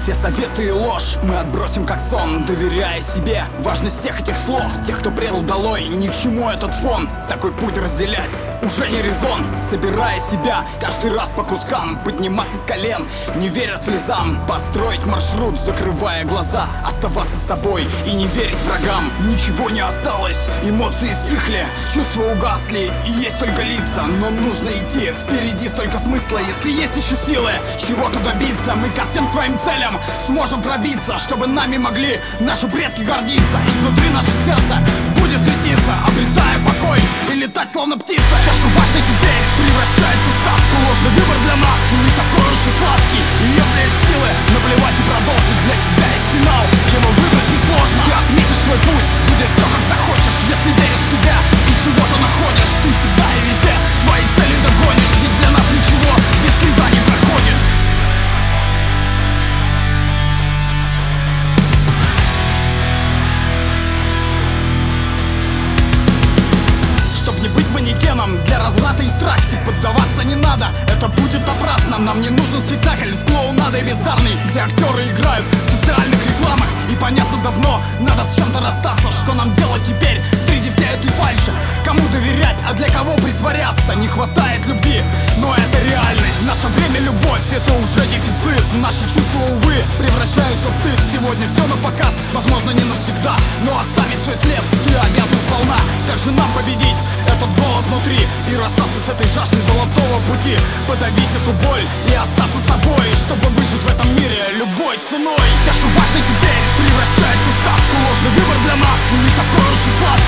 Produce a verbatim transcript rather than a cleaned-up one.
Все советы и ложь мы отбросим как сон, доверяя себе важность всех этих слов. Тех, кто предал долой, ни к чему этот фон. Такой путь разделять уже не резон. Собирая себя каждый раз по кускам, подниматься с колен, не веря слезам, построить маршрут, закрывая глаза, оставаться собой и не верить врагам. Ничего не осталось, эмоции стихли, чувства угасли и есть только лица. Но нужно идти, впереди столько смысла, если есть еще силы чего-то добиться. Мы ко всем своим целям сможем пробиться, чтобы нами могли наши предки гордиться. Изнутри наше сердце будет светиться, обретая покой и летать словно птица. Все, что важно теперь, превращается в сказку. Ложный выбор для нас не такой уж и сладкий. И если есть силы, наплевать и продолжить. Для тебя есть финал, его выбрать несложно. Ты отметишь свой путь, будет все как захочешь. Если веришь в себя и чего-то находишь, ты всегда и везде свои цели догонишь. Ведь для нас ничего без следа не проходит. Чтоб не быть манекеном для разврата и страсти, поддаваться не надо, это будет напрасно. Нам не нужен спектакль с клоунадой бездарный, где актеры играют в социальных рекламах. И понятно давно, надо с чем-то расстаться. Что нам делать теперь среди всей этой фальши? Кому доверять, а для кого притворяться? Не хватает любви, но это реальность. В наше время любовь, это уже дефицит. Наши чувства, увы, превращаются в стыд. Сегодня все на показ, возможно не навсегда, но оставить свой след ты обязан сполна. Как же нам победить этот голод внутри и расстаться с этой жаждой золотого пути? Подавить эту боль и остаться собой, чтобы выжить в этом мире любой ценой. Все, что важно теперь, превращается в сказку. Ложный выбор для нас не такой уж и сладкий.